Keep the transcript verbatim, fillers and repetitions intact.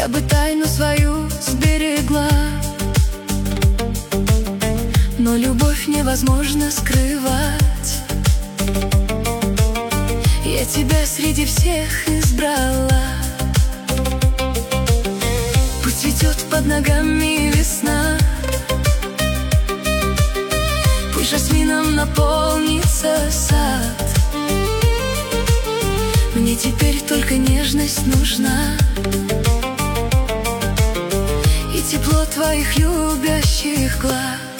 я бы тайну свою сберегла. Но любовь невозможно скрывать. Я тебя среди всех избрала. Пусть цветет под ногами весна, пусть жасмином наполнится сад. Мне теперь только нежность нужна и тепло твоих любящих глаз.